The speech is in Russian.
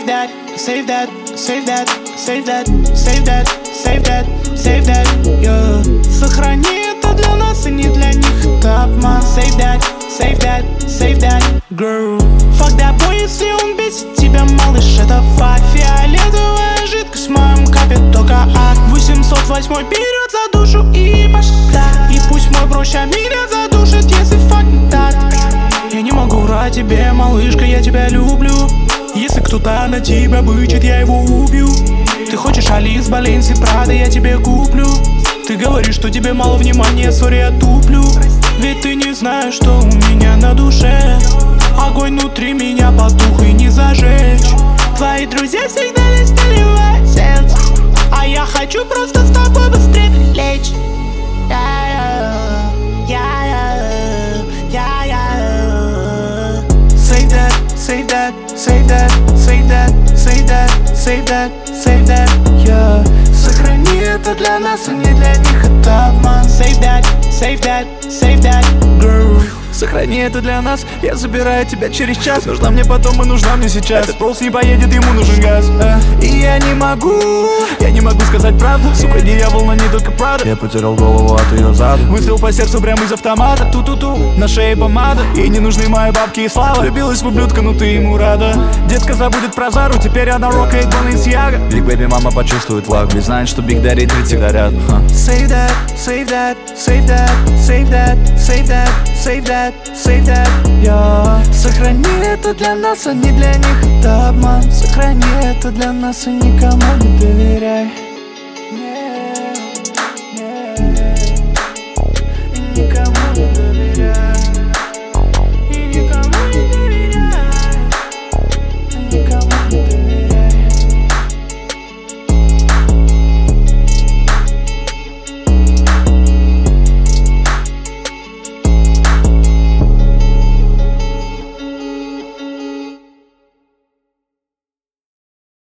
Save that, save that, save that, save that, save that, save that, save that, yeah. Сохрани это для нас и не для них, это обман. Save that, save that, save that, girl. Fuck that boy, если он бесит тебя, малыш, это факт. Фиолетовая жидкость в моем капе, только ад. 808 берет за душу и пошла. И пусть мой проще меня задушит, если факт не так. Я не могу врать тебе, малышка, я тебя люблю. Если кто-то на тебя бычит, я его убью. Ты хочешь Алис, Баленси, Прада, я тебе куплю. Ты говоришь, что тебе мало внимания, сори, я туплю. Ведь ты не знаешь, что у меня на душе. Огонь внутри меня потух и не зажечь. Твои друзья всегда лишь наливают сердце, а я хочу просто с тобой быстрее лечь. Save that, save that, save that, save that, save that, save that, save that, yeah. Сохрани это для нас, а не для них, это обман. Save that, save that, save that, girl. Сохрани это для нас, я забираю тебя через час. Нужна мне потом и нужна мне сейчас. Этот полз не поедет, ему нужен газ. И я не могу сказать правду. Сука, дьявол, но не только правда. Я потерял голову от ее зада. Выстрел по сердцу прямо из автомата. Ту-ту-ту, на шее помада. Ей не нужны мои бабки и слава. Влюбилась в ублюдка, ну ты ему рада. Детка забудет про Зару, теперь она рокает Balenciaga. Big Baby мама почувствует влагу, ведь знает, что Big Daddy 30 всегда рядом. Save that, save that, save that, save that, save that, save that, save that, yeah. Сохрани это для нас, а не для них, это обман. Сохрани это для нас и никому не доверяй.